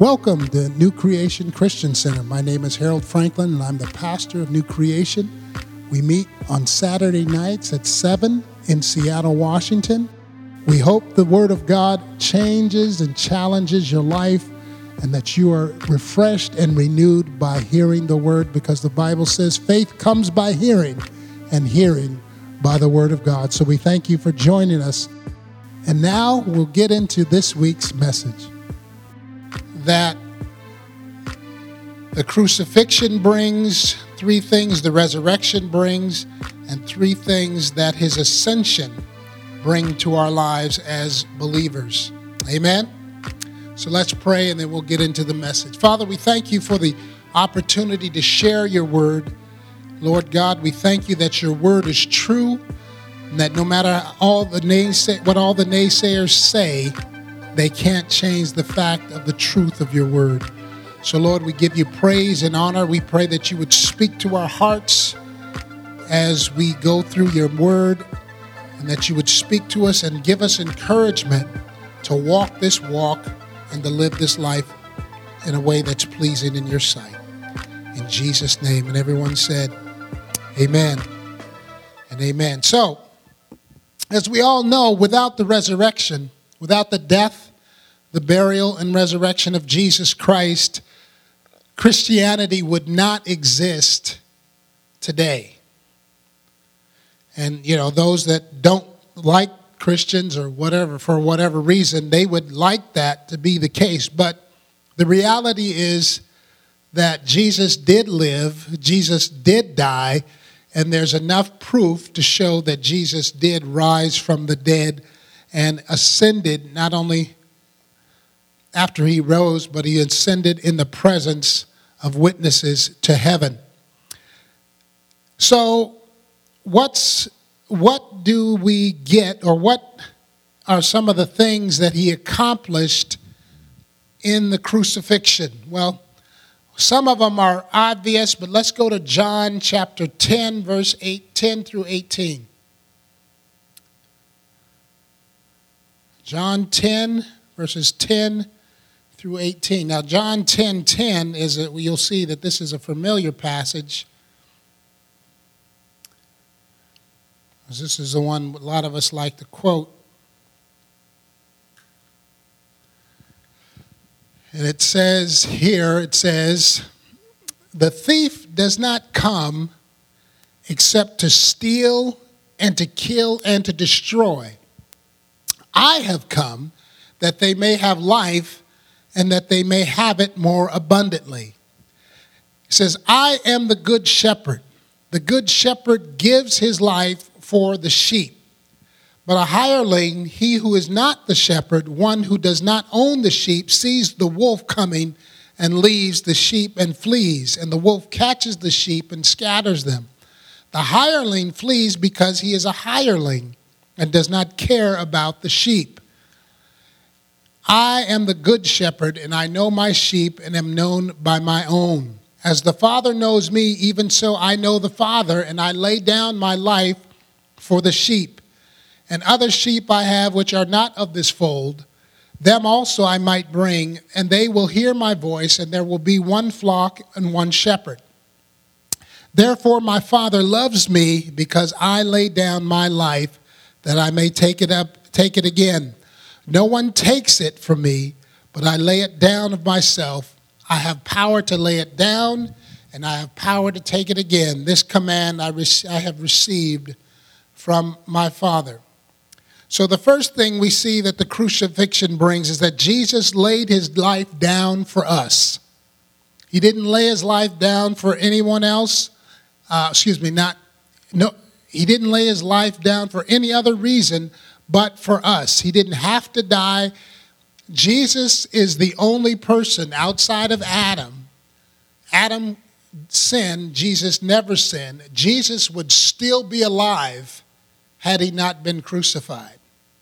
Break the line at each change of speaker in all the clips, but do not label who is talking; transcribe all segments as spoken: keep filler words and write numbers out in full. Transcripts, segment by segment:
Welcome to New Creation Christian Center. My name is Harold Franklin, and I'm the pastor of New Creation. We meet on Saturday nights at seven in Seattle, Washington. We hope the Word of God changes and challenges your life, and that you are refreshed and renewed by hearing the Word, because the Bible says faith comes by hearing, and hearing by the Word of God. So we thank you for joining us. And now we'll get into this week's message. That the crucifixion brings, three things the resurrection brings, and three things that his ascension bring to our lives as believers. Amen? So let's pray and then we'll get into the message. Father, we thank you for the opportunity to share your word. Lord God, we thank you that your word is true, and that no matter all the naysay- what all the naysayers say, they can't change the fact of the truth of your word. So, Lord, we give you praise and honor. We pray that you would speak to our hearts as we go through your word, and that you would speak to us and give us encouragement to walk this walk and to live this life in a way that's pleasing in your sight. In Jesus' name. And everyone said, amen and amen. So, as we all know, without the resurrection, without the death, the burial, and resurrection of Jesus Christ, Christianity would not exist today. And, you know, those that don't like Christians or whatever, for whatever reason, they would like that to be the case. But the reality is that Jesus did live, Jesus did die, and there's enough proof to show that Jesus did rise from the dead and ascended, not only after he rose, but he ascended in the presence of witnesses to heaven. So what's what do we get, or what are some of the things that he accomplished in the crucifixion? Well, some of them are obvious, but let's go to John chapter ten, verse eight, ten through eighteen. John ten, verses ten through eighteen. Now, John ten ten is, a, you'll see that this is a familiar passage. This is the one a lot of us like to quote. And it says here, it says, the thief does not come except to steal and to kill and to destroy. I have come that they may have life, and that they may have it more abundantly. It says, I am the good shepherd. The good shepherd gives his life for the sheep. But a hireling, he who is not the shepherd, one who does not own the sheep, sees the wolf coming and leaves the sheep and flees. And the wolf catches the sheep and scatters them. The hireling flees because he is a hireling and does not care about the sheep. I am the good shepherd, and I know my sheep and am known by my own. As the Father knows me, even so I know the Father, and I lay down my life for the sheep. And other sheep I have which are not of this fold, them also I might bring, and they will hear my voice, and there will be one flock and one shepherd. Therefore my Father loves me, because I lay down my life that I may take it up, take it again. No one takes it from me, but I lay it down of myself. I have power to lay it down, and I have power to take it again. This command I, rec- I have received from my Father. So the first thing we see that the crucifixion brings is that Jesus laid his life down for us. He didn't lay his life down for anyone else. Uh, excuse me, not no. He didn't lay his life down for any other reason but for us. He didn't have to die. Jesus is the only person outside of Adam. Adam sinned. Jesus never sinned. Jesus would still be alive had he not been crucified.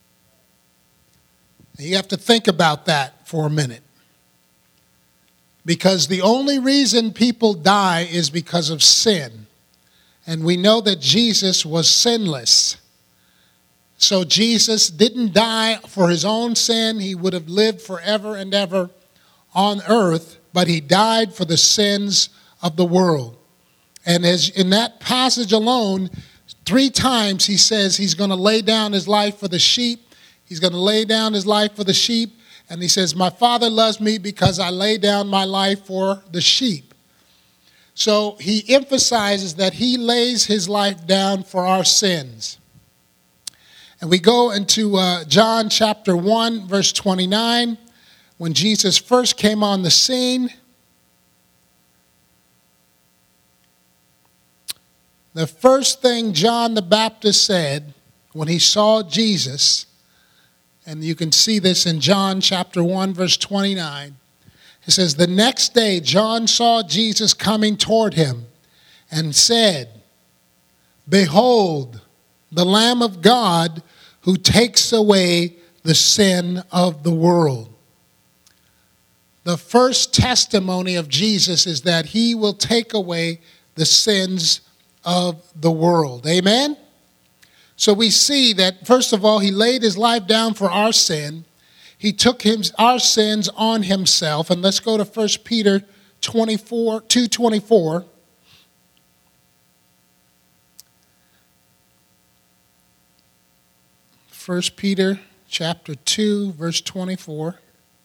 You have to think about that for a minute. Because the only reason people die is because of sin. And we know that Jesus was sinless. So Jesus didn't die for his own sin. He would have lived forever and ever on earth, but he died for the sins of the world. And as in that passage alone, three times he says he's going to lay down his life for the sheep. He's going to lay down his life for the sheep. And he says, my Father loves me because I lay down my life for the sheep. So he emphasizes that he lays his life down for our sins. And we go into uh, John chapter one, verse twenty-nine, when Jesus first came on the scene. The first thing John the Baptist said when he saw Jesus, and you can see this in John chapter one, verse twenty-nine, it says, the next day John saw Jesus coming toward him and said, behold, the Lamb of God who takes away the sin of the world. The first testimony of Jesus is that he will take away the sins of the world. Amen? So we see that, first of all, he laid his life down for our sin. He took him, our sins on himself. And let's go to First Peter twenty-four, two twenty-four. First Peter chapter two, verse twenty-four.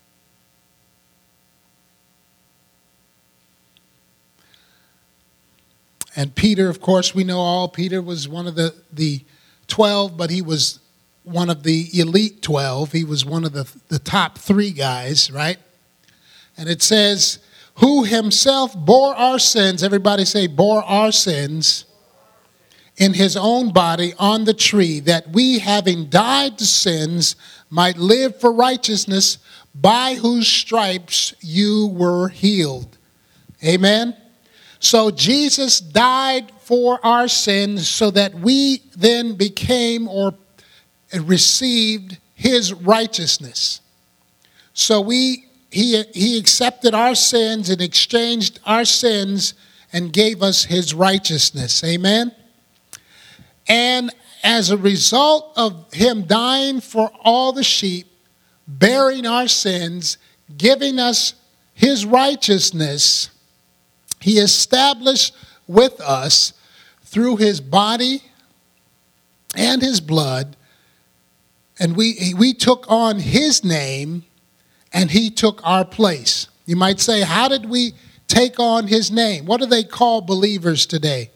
And Peter, of course, we know all, Peter was one of the, the twelve, but he was one of the elite twelve. He was one of the, the top three guys, right? And it says, who himself bore our sins, everybody say, bore our sins, in his own body on the tree, that we, having died to sins, might live for righteousness, by whose stripes you were healed. Amen? So Jesus died for our sins so that we then became or received his righteousness. So we he, he accepted our sins and exchanged our sins and gave us his righteousness. Amen? And as a result of him dying for all the sheep, bearing our sins, giving us his righteousness, he established with us through his body and his blood, and we, we took on his name and he took our place. You might say, how did we take on his name? What do they call believers today?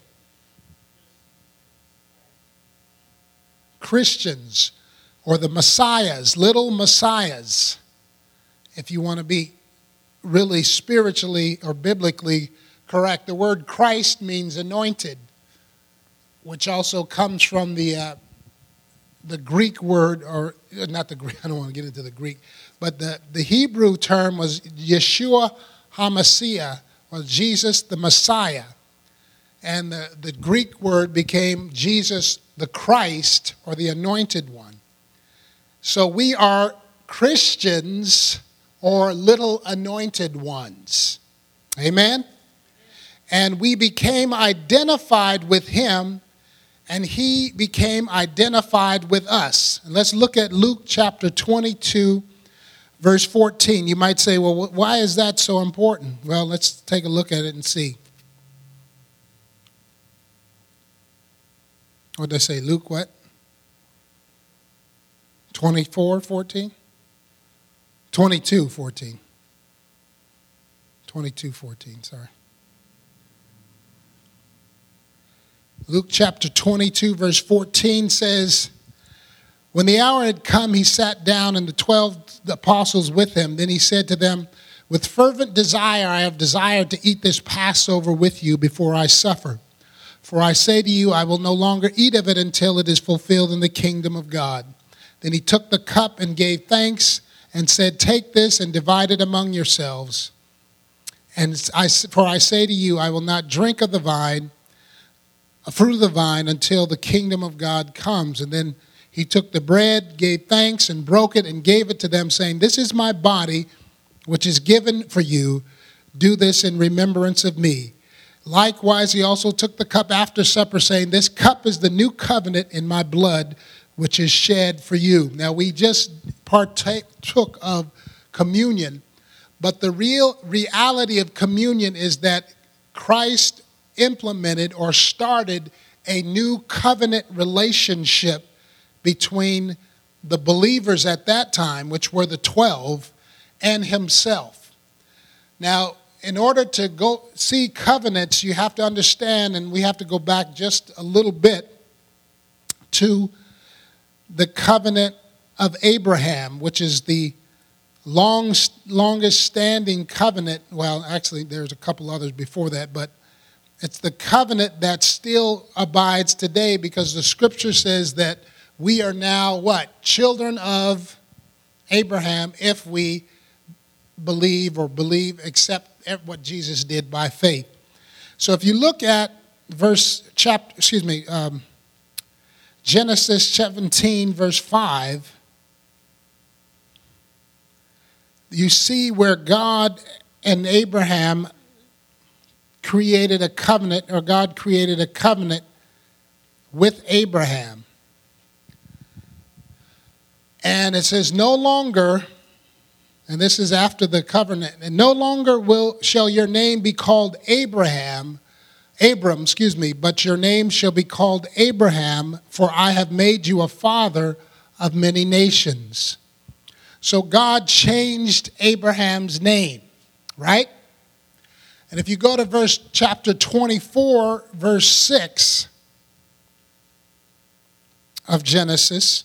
Christians, or the messiahs, little messiahs, if you want to be really spiritually or biblically correct. The word Christ means anointed, which also comes from the uh, the Greek word, or not the Greek, I don't want to get into the Greek, but the, the Hebrew term was Yeshua HaMashiach, or Jesus the Messiah. And the, the Greek word became Jesus the Christ, or the anointed one. So we are Christians, or little anointed ones. Amen? And we became identified with him, and he became identified with us. And let's look at Luke chapter twenty-two, verse fourteen. You might say, well, why is that so important? Well, let's take a look at it and see. What did I say? Luke what? twenty-four, fourteen? twenty-two, fourteen. twenty-two, fourteen, sorry. Luke chapter twenty-two, verse fourteen says, when the hour had come, he sat down, and the twelve apostles with him. Then he said to them, with fervent desire I have desired to eat this Passover with you before I suffer. For I say to you, I will no longer eat of it until it is fulfilled in the kingdom of God. Then he took the cup and gave thanks and said, take this and divide it among yourselves. And I, for I say to you, I will not drink of the vine, a fruit of the vine, until the kingdom of God comes. And then he took the bread, gave thanks, and broke it and gave it to them, saying, this is my body, which is given for you. Do this in remembrance of me. Likewise, he also took the cup after supper, saying, this cup is the new covenant in my blood, which is shed for you. Now, we just partook of communion, But the real reality of communion is that Christ implemented or started a new covenant relationship between the believers at that time, which were the twelve, and himself. Now, in order to go see covenants, you have to understand, and we have to go back just a little bit to the covenant of Abraham, which is the long, longest standing covenant. Well, actually, there's a couple others before that, but it's the covenant that still abides today, because the scripture says that we are now what? Children of Abraham if we believe or believe, accept what Jesus did by faith. So if you look at verse chapter, excuse me, um, Genesis seventeen, verse five, you see where God and Abraham created a covenant, or God created a covenant with Abraham. And it says, no longer, and this is after the covenant, and no longer will shall your name be called Abraham, Abram, excuse me, but your name shall be called Abraham, for I have made you a father of many nations. So God changed Abraham's name, right? And if you go to verse chapter twenty-four, verse six of Genesis,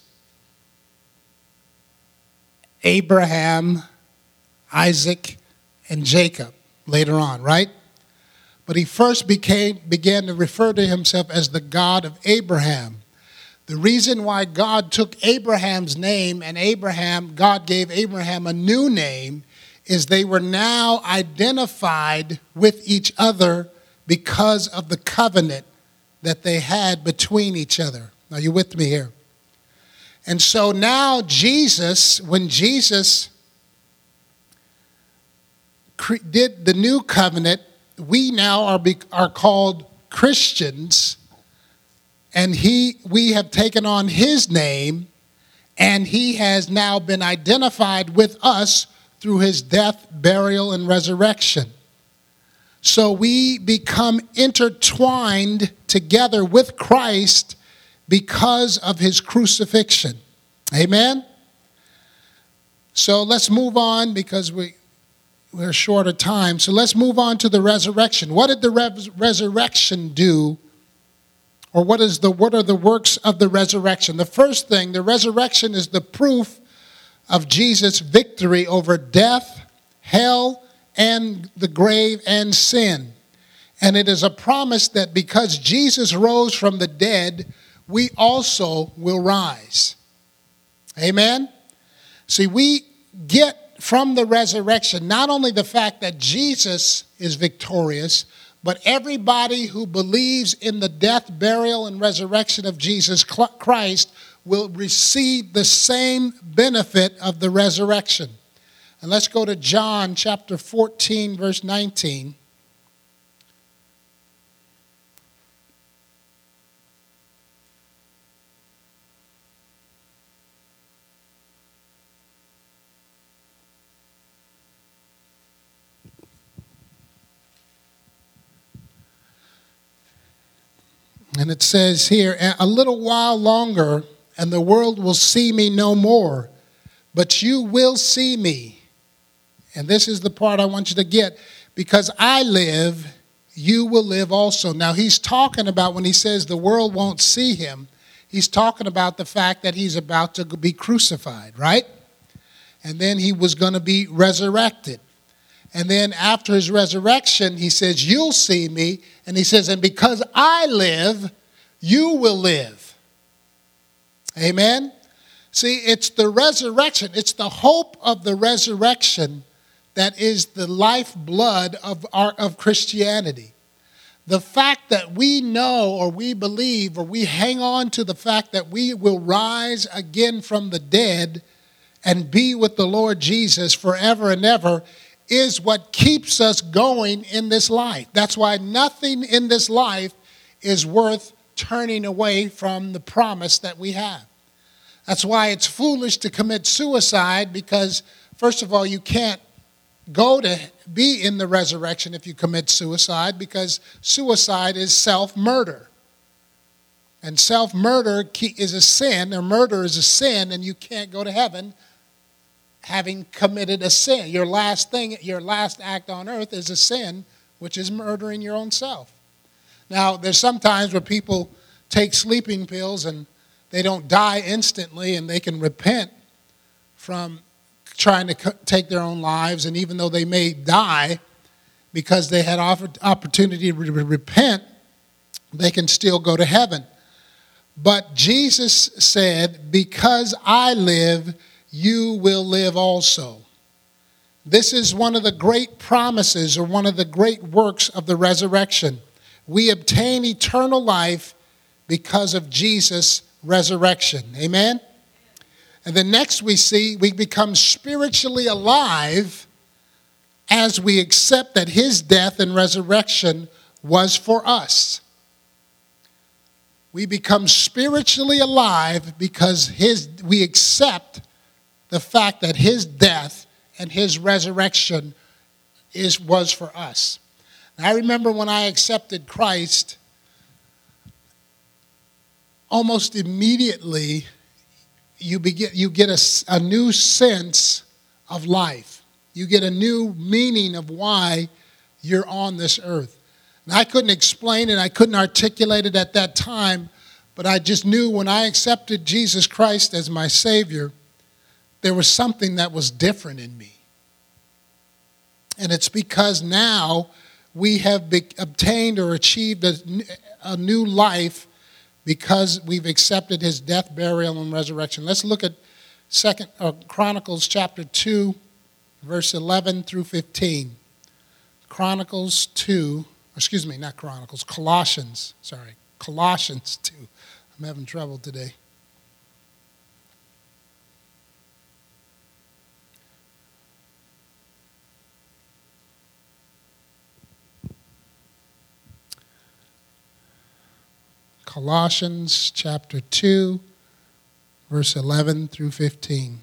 Abraham, Isaac, and Jacob later on, right? But he first became, began to refer to himself as the God of Abraham. The reason why God took Abraham's name and Abraham, God gave Abraham a new name, is they were now identified with each other because of the covenant that they had between each other. Are you with me here? And so now Jesus, when Jesus did the new covenant, we now are, are called Christians, and he, we have taken on his name, and he has now been identified with us through his death, burial, and resurrection. So we become intertwined together with Christ because of his crucifixion. Amen? So let's move on, because we, we're short of time. So let's move on to the resurrection. What did the res- resurrection do? Or what is the what are the works of the resurrection? The first thing, the resurrection is the proof of Jesus' victory over death, hell, and the grave and sin. And it is a promise that because Jesus rose from the dead, we also will rise. Amen? See, we get from the resurrection not only the fact that Jesus is victorious, but everybody who believes in the death, burial, and resurrection of Jesus Christ will receive the same benefit of the resurrection. And let's go to John chapter fourteen, verse nineteen. And it says here, a little while longer, and the world will see me no more, but you will see me. And this is the part I want you to get. Because I live, you will live also. Now, he's talking about, when he says the world won't see him, he's talking about the fact that he's about to be crucified, right? And then he was going to be resurrected. And then after his resurrection, he says, you'll see me. And he says, and because I live, you will live. Amen? See, it's the resurrection. It's the hope of the resurrection that is the lifeblood of our, of Christianity. The fact that we know, or we believe, or we hang on to the fact that we will rise again from the dead and be with the Lord Jesus forever and ever is what keeps us going in this life. That's why nothing in this life is worth turning away from the promise that we have. That's why it's foolish to commit suicide, because, first of all, you can't go to be in the resurrection if you commit suicide, because suicide is self-murder. And self-murder is a sin, or murder is a sin, and you can't go to heaven having committed a sin. Your last thing, your last act on earth is a sin, which is murdering your own self. Now, there's some times where people take sleeping pills and they don't die instantly, and they can repent from trying to take their own lives. And even though they may die because they had opportunity to repent, they can still go to heaven. But Jesus said, because I live, you will live also. This is one of the great promises, or one of the great works of the resurrection. We obtain eternal life because of Jesus' resurrection. Amen? And then next we see we become spiritually alive as we accept that his death and resurrection was for us. We become spiritually alive because his we accept the fact that his death and his resurrection is was for us. Now, I remember when I accepted Christ, almost immediately you begin you get a, a new sense of life. You get a new meaning of why you're on this earth. And I couldn't explain it, I couldn't articulate it at that time, but I just knew when I accepted Jesus Christ as my Savior, there was something that was different in me. And it's because now we have be, obtained or achieved a, a new life because we've accepted his death, burial, and resurrection. Let's look at Second uh, Chronicles chapter two, verse eleven through fifteen. Chronicles two, excuse me, not Chronicles, Colossians, sorry, Colossians two. I'm having trouble today. Colossians chapter two, verse eleven through fifteen.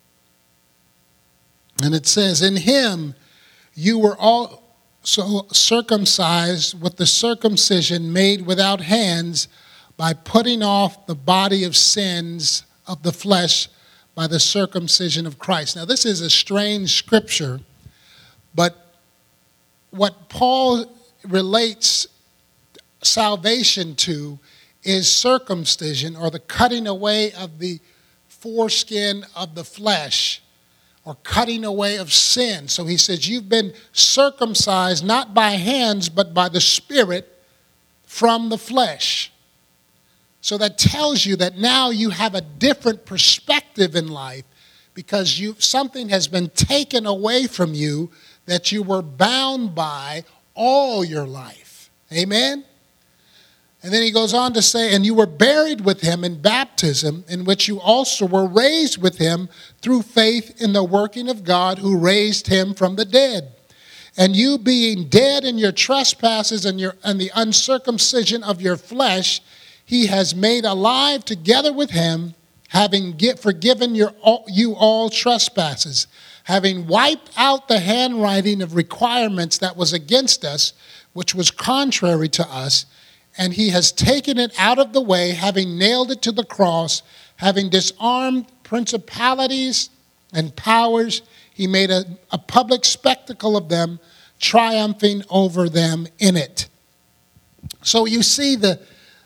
And it says, in him you were also circumcised with the circumcision made without hands, by putting off the body of sins of the flesh by the circumcision of Christ. Now, this is a strange scripture, but what Paul relates salvation to is circumcision, or the cutting away of the foreskin of the flesh, or cutting away of sin. So he says, you've been circumcised not by hands, but by the Spirit from the flesh. So that tells you that now you have a different perspective in life, because you something has been taken away from you that you were bound by all your life. Amen? And then he goes on to say, and you were buried with him in baptism, in which you also were raised with him through faith in the working of God who raised him from the dead. And you being dead in your trespasses and, your, and the uncircumcision of your flesh, he has made alive together with him, having get, forgiven your, you all trespasses, having wiped out the handwriting of requirements that was against us, which was contrary to us, and he has taken it out of the way, having nailed it to the cross, having disarmed principalities and powers. He made a, a public spectacle of them, triumphing over them in it. So you see the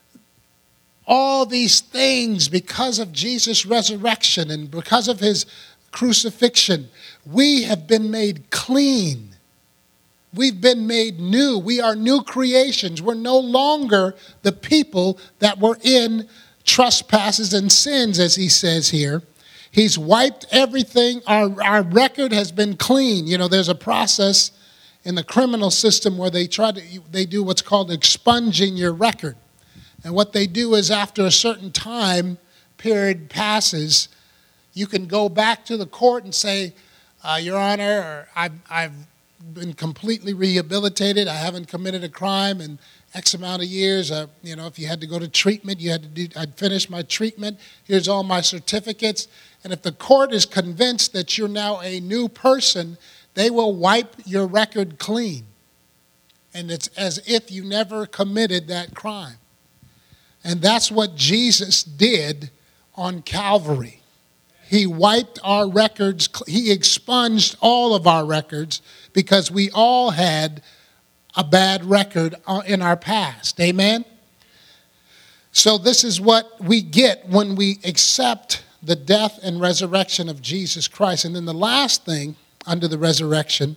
all these things, because of Jesus' resurrection and because of his crucifixion, we have been made clean. We've been made new. We are new creations. We're no longer the people that were in trespasses and sins, as he says here. He's wiped everything. Our, our record has been clean. You know, there's a process in the criminal system where they try to, they do what's called expunging your record. And what they do is, after a certain time period passes, you can go back to the court and say, uh, Your Honor, or I've, I've been completely rehabilitated. I haven't committed a crime in X amount of years. Uh, you know, if you had to go to treatment, you had to do, I'd finished my treatment. Here's all my certificates. And if the court is convinced that you're now a new person, They will wipe your record clean. And it's as if you never committed that crime. And that's what Jesus did on Calvary. He wiped our records. He expunged all of our records because we all had a bad record in our past. Amen? So this is what we get when we accept the death and resurrection of Jesus Christ. And then the last thing under the resurrection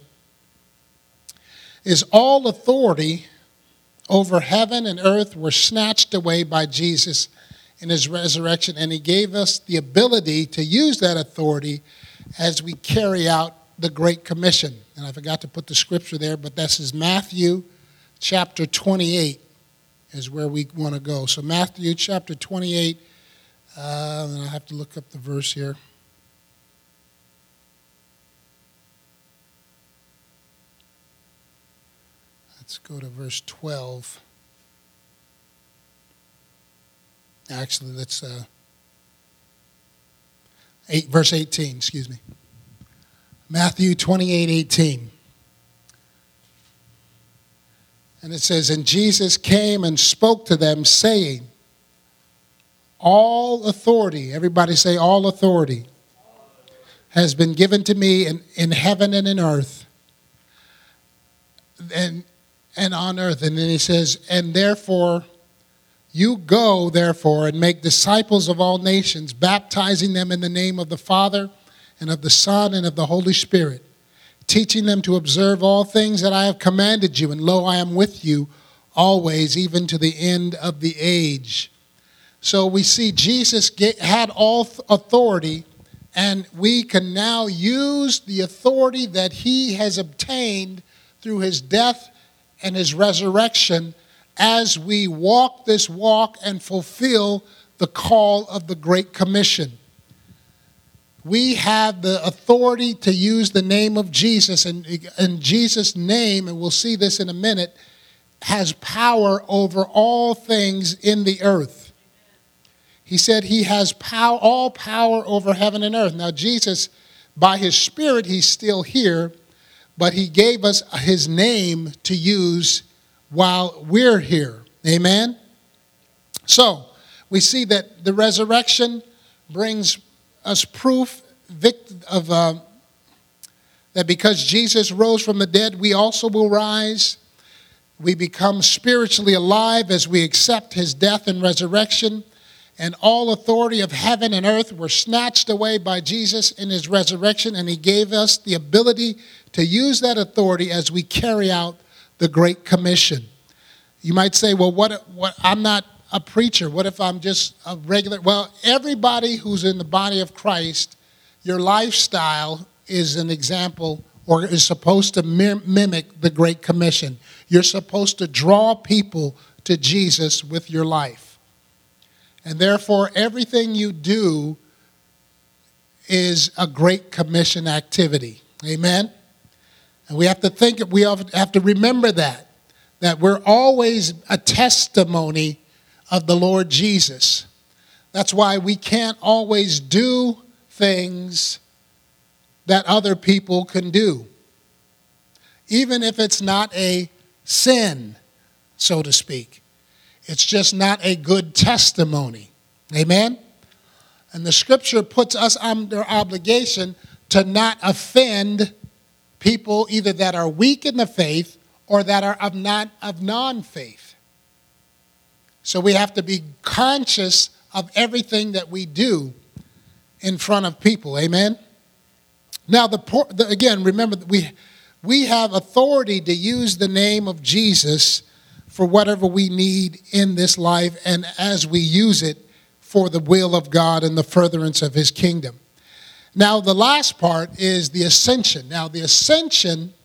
is all authority over heaven and earth were snatched away by Jesus in his resurrection, and he gave us the ability to use that authority as we carry out the Great Commission. And I forgot to put the scripture there, but this is Matthew chapter twenty-eight is where we want to go. So Matthew chapter twenty-eight, uh, and I have to look up the verse here. Let's go to verse twelve. Actually, let's, uh, eight, verse eighteen, excuse me. Matthew twenty-eight, eighteen. And it says, and Jesus came and spoke to them, saying, all authority, everybody say all authority, has been given to me in, in heaven and in earth. And and on earth. And then he says, and therefore, you go, therefore, and make disciples of all nations, baptizing them in the name of the Father and of the Son and of the Holy Spirit, teaching them to observe all things that I have commanded you. And lo, I am with you always, even to the end of the age. So we see Jesus get, had all authority, and we can now use the authority that he has obtained through his death and his resurrection as we walk this walk and fulfill the call of the Great Commission. We have the authority to use the name of Jesus, and, and Jesus' name, and we'll see this in a minute, has power over all things in the earth. He said he has power, all power over heaven and earth. Now Jesus, by his Spirit, he's still here, but he gave us his name to use while we're here. Amen? So, we see that the resurrection brings us proof of uh, that because Jesus rose from the dead, we also will rise. We become spiritually alive as we accept his death and resurrection. And all authority of heaven and earth were snatched away by Jesus in his resurrection, and he gave us the ability to use that authority as we carry out the Great Commission. You might say, well, what, what, I'm not a preacher. What if I'm just a regular? Well, everybody who's in the body of Christ, your lifestyle is an example or is supposed to mim- mimic the Great Commission. You're supposed to draw people to Jesus with your life. And therefore, everything you do is a Great Commission activity. Amen? And we have to think, we have to remember that, that we're always a testimony of the Lord Jesus. That's why we can't always do things that other people can do, even if it's not a sin, so to speak. It's just not a good testimony. Amen? And the scripture puts us under obligation to not offend people either that are weak in the faith or that are of not of non-faith. So we have to be conscious of everything that we do in front of people. Amen? Now, the, the again, remember, we, we have authority to use the name of Jesus for whatever we need in this life and as we use it for the will of God and the furtherance of his kingdom. Now, the last part is the ascension. Now, the ascension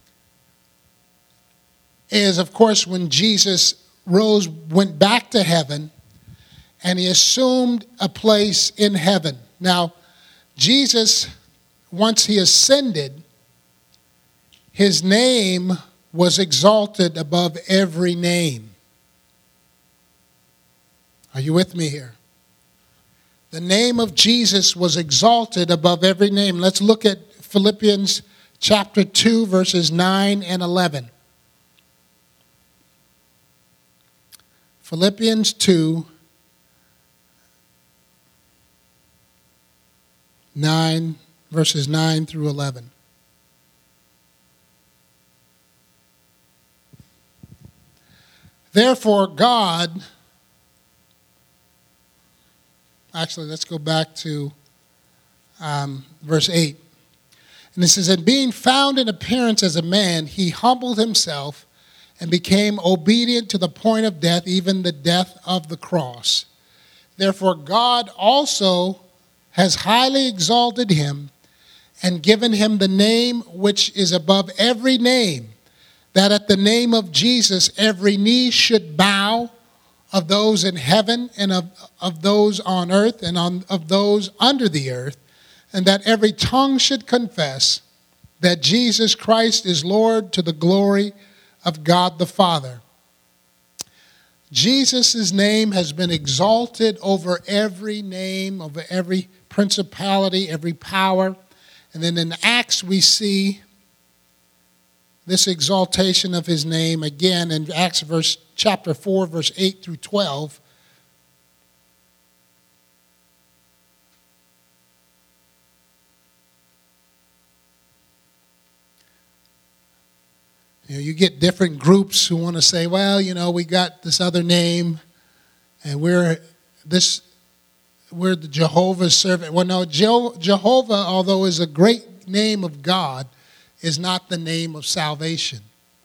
is, of course, when Jesus rose, went back to heaven, and he assumed a place in heaven. Now, Jesus, once he ascended, his name was exalted above every name. Are you with me here? The name of Jesus was exalted above every name. Let's look at Philippians chapter two, verses nine and eleven. Philippians two, nine, verses nine through eleven. Therefore, God, actually, let's go back to um, verse eight. And it says, and being found in appearance as a man, he humbled himself and became obedient to the point of death, even the death of the cross. Therefore, God also has highly exalted him and given him the name which is above every name, that at the name of Jesus every knee should bow, of those in heaven and of, of those on earth and on, of those under the earth, and that every tongue should confess that Jesus Christ is Lord, to the glory of God the Father. Jesus' name has been exalted over every name, over every principality, every power. And then in Acts we see this exaltation of his name again in Acts verse chapter four, verse eight through twelve. You know, you get different groups who want to say, well, you know, we got this other name, and we're this, we're the Jehovah's servant. Well, no, Je- Jehovah, although is a great name of God, is not the name of salvation.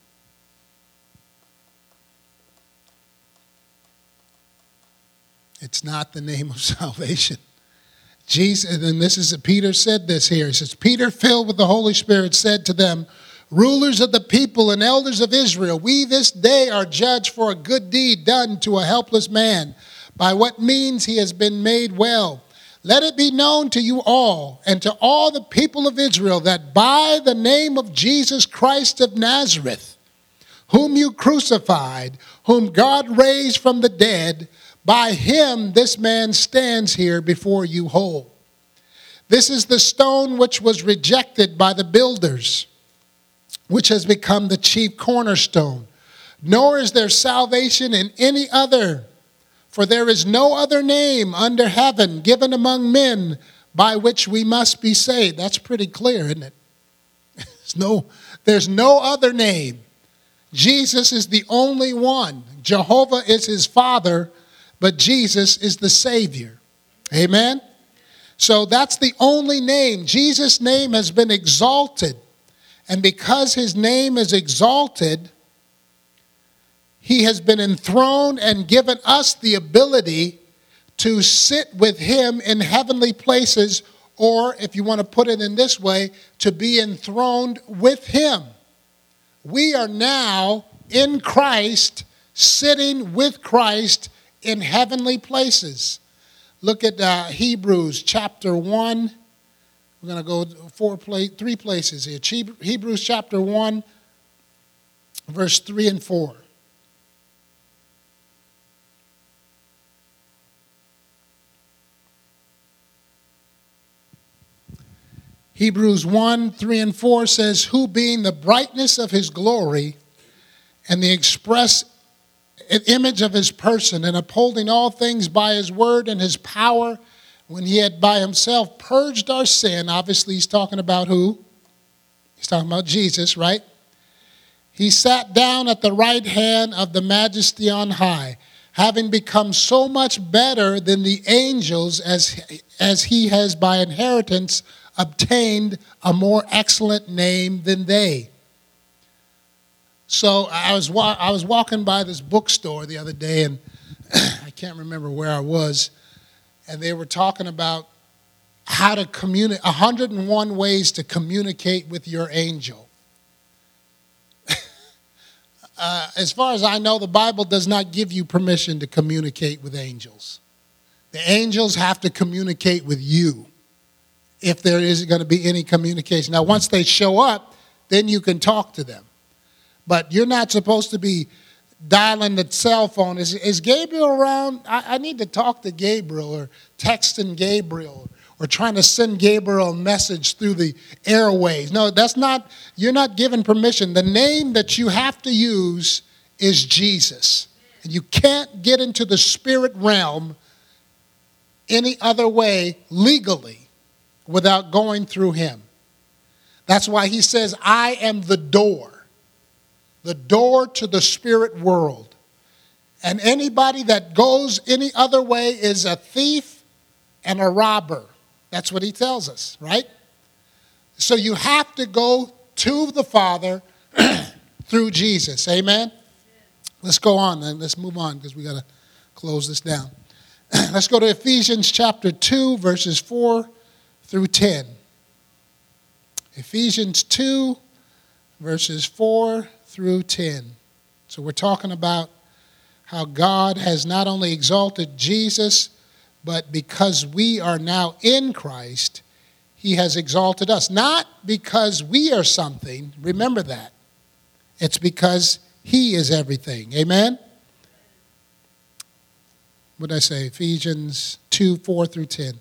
It's not the name of salvation. Jesus, and this is, Peter said this here. He says, Peter, filled with the Holy Spirit, said to them, rulers of the people and elders of Israel, we this day are judged for a good deed done to a helpless man, by what means he has been made well. Let it be known to you all and to all the people of Israel that by the name of Jesus Christ of Nazareth, whom you crucified, whom God raised from the dead, by him this man stands here before you whole. This is the stone which was rejected by the builders, which has become the chief cornerstone. Nor is there salvation in any other, for there is no other name under heaven given among men by which we must be saved. That's pretty clear, isn't it? There's no, there's no other name. Jesus is the only one. Jehovah is his Father, but Jesus is the Savior. Amen? So that's the only name. Jesus' name has been exalted. And because his name is exalted, he has been enthroned and given us the ability to sit with him in heavenly places, or if you want to put it in this way, to be enthroned with him. We are now in Christ, sitting with Christ in heavenly places. Look at uh, Hebrews chapter one. We're going to go four, three places here. Hebrews chapter one, verse three and four. Hebrews one, three and four says, who being the brightness of his glory and the express image of his person, and upholding all things by his word and his power, when he had by himself purged our sin. Obviously he's talking about who? He's talking about Jesus, right? He sat down at the right hand of the majesty on high, having become so much better than the angels, as, as he has by inheritance obtained a more excellent name than they. So I was wa- I was walking by this bookstore the other day, and I can't remember where I was, and they were talking about how to communicate, one hundred and one ways to communicate with your angel. uh, as far as I know, the Bible does not give you permission to communicate with angels. The angels have to communicate with you if there is going to be any communication. Now, once they show up, then you can talk to them. But you're not supposed to be dialing the cell phone. Is, is Gabriel around? I, I need to talk to Gabriel, or texting Gabriel, or trying to send Gabriel a message through the airways. No, that's not, you're not given permission. The name that you have to use is Jesus. And you can't get into the spirit realm any other way legally without going through him. That's why he says, I am the door, the door to the spirit world. And anybody that goes any other way is a thief and a robber. That's what he tells us, right? So you have to go to the Father through Jesus. Amen? Let's go on then. Let's move on because we got to close this down. Let's go to Ephesians chapter two, verses four through ten. Ephesians two, verses four through ten. So we're talking about how God has not only exalted Jesus, but because we are now in Christ, he has exalted us. Not because we are something, remember that. It's because he is everything. Amen? What did I say? Ephesians two, four through ten.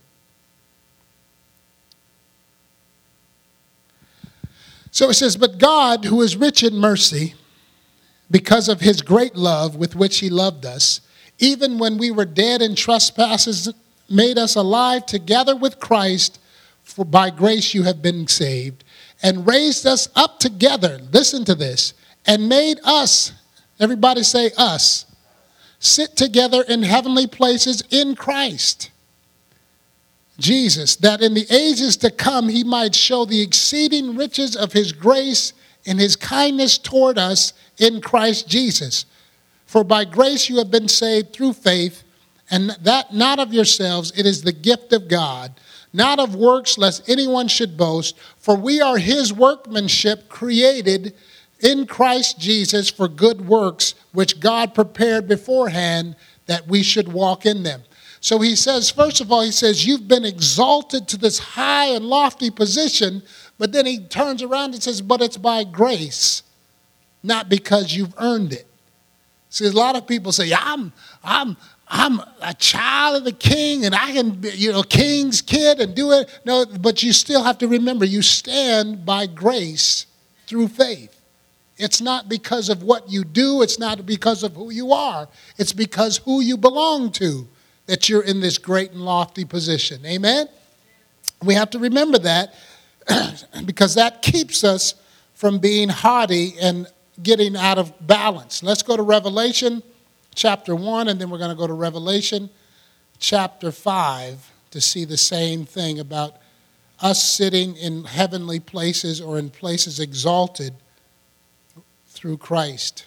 So it says, but God, who is rich in mercy, because of his great love with which he loved us, even when we were dead in trespasses, made us alive together with Christ, for by grace you have been saved, and raised us up together, listen to this, and made us, everybody say us, sit together in heavenly places in Christ Jesus, that in the ages to come he might show the exceeding riches of his grace and his kindness toward us in Christ Jesus. For by grace you have been saved through faith, and that not of yourselves, it is the gift of God, not of works, lest anyone should boast. For we are his workmanship, created in Christ Jesus for good works, which God prepared beforehand that we should walk in them. So he says, first of all, he says, you've been exalted to this high and lofty position, but then he turns around and says, but it's by grace, not because you've earned it. See, a lot of people say, I'm, I'm, I'm a child of the king, and I can be, you know, king's kid and do it. No, but you still have to remember, you stand by grace through faith. It's not because of what you do. It's not because of who you are. It's because who you belong to that you're in this great and lofty position. Amen? We have to remember that because that keeps us from being haughty and getting out of balance. Let's go to Revelation chapter one, and then we're going to go to Revelation chapter five to see the same thing about us sitting in heavenly places or in places exalted through Christ.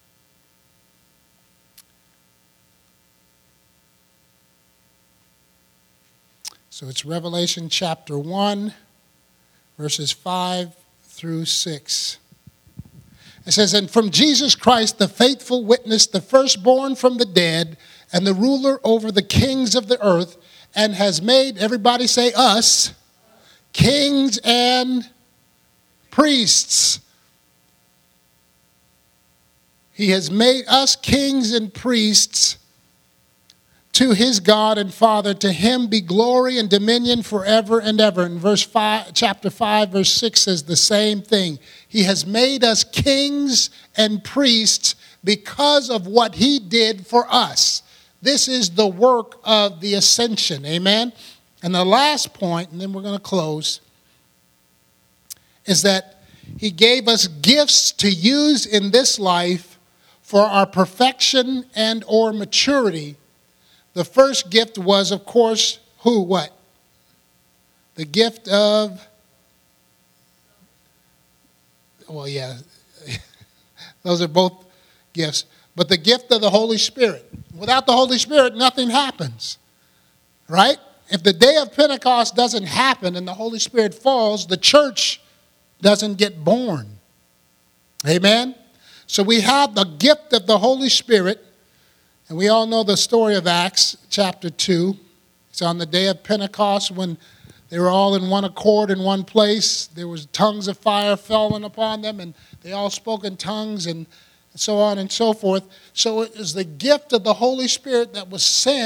So it's Revelation chapter one, verses five through six. It says, and from Jesus Christ, the faithful witness, the firstborn from the dead, and the ruler over the kings of the earth, and has made, everybody say us, kings and priests. He has made us kings and priests to his God and Father. To him be glory and dominion forever and ever. And verse five, chapter five, verse six says the same thing. He has made us kings and priests because of what he did for us. This is the work of the ascension. Amen? And the last point, and then we're going to close, is that he gave us gifts to use in this life for our perfection and or maturity. The first gift was, of course, who? What? The gift of, well, yeah, those are both gifts. But the gift of the Holy Spirit. Without the Holy Spirit, nothing happens. Right? If the day of Pentecost doesn't happen and the Holy Spirit falls, the church doesn't get born. Amen? So we have the gift of the Holy Spirit. And we all know the story of Acts chapter two. It's on the day of Pentecost when they were all in one accord in one place. There was tongues of fire falling upon them, and they all spoke in tongues and so on and so forth. So it was the gift of the Holy Spirit that was sent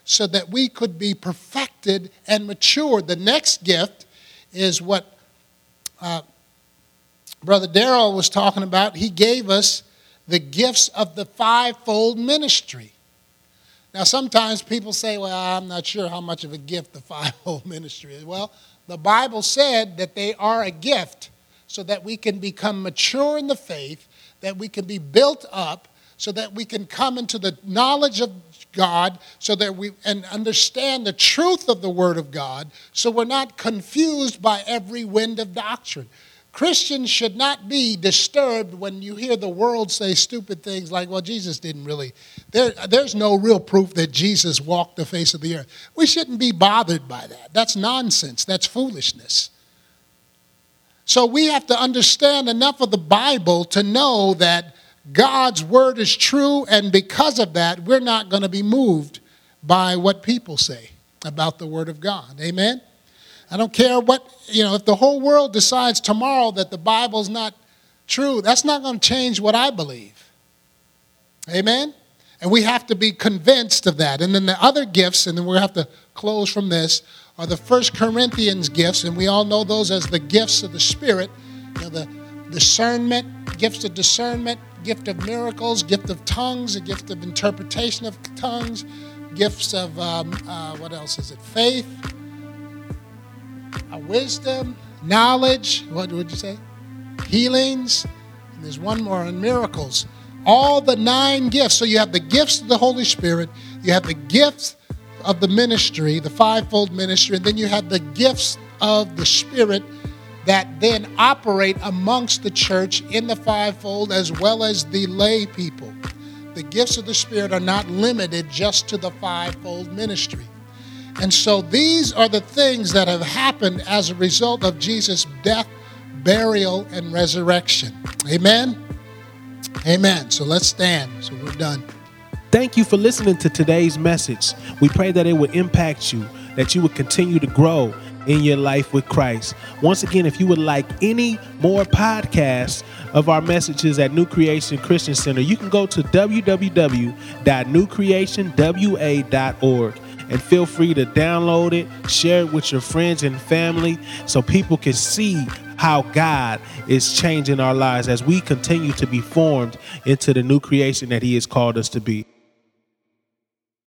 so that we could be perfected and matured. The next gift is what uh, Brother Darrell was talking about. He gave us the gifts of the fivefold ministry. Now, sometimes people say, well, I'm not sure how much of a gift the fivefold ministry is. Well, the Bible said that they are a gift so that we can become mature in the faith, that we can be built up, so that we can come into the knowledge of God, so that we and understand the truth of the Word of God, so we're not confused by every wind of doctrine. Christians should not be disturbed when you hear the world say stupid things like, well, Jesus didn't really, there, there's no real proof that Jesus walked the face of the earth. We shouldn't be bothered by that. That's nonsense. That's foolishness. So we have to understand enough of the Bible to know that God's word is true, and because of that, we're not going to be moved by what people say about the word of God. Amen? I don't care what, you know, if the whole world decides tomorrow that the Bible's not true, that's not going to change what I believe. Amen? And we have to be convinced of that. And then the other gifts, and then we'll have to close from this, are the First Corinthians gifts, and we all know those as the gifts of the Spirit. You know, the discernment, gifts of discernment, gift of miracles, gift of tongues, a gift of interpretation of tongues, gifts of, um, uh, what else is it, faith, uh, wisdom, knowledge, what would you say? Healings, and there's one more, and miracles. All the nine gifts. So you have the gifts of the Holy Spirit, you have the gifts of the ministry, the fivefold ministry, and then you have the gifts of the Spirit that then operate amongst the church in the fivefold as well as the lay people. The gifts of the Spirit are not limited just to the fivefold ministry. And so these are the things that have happened as a result of Jesus' death, burial, and resurrection. Amen? Amen. So let's stand. So we're done.
Thank you for listening to today's message. We pray that it would impact you, that you would continue to grow in your life with Christ. Once again, if you would like any more podcasts of our messages at New Creation Christian Center, you can go to w w w dot new creation w a dot org and feel free to download it, share it with your friends and family so people can see how God is changing our lives as we continue to be formed into the new creation that He has called us to be.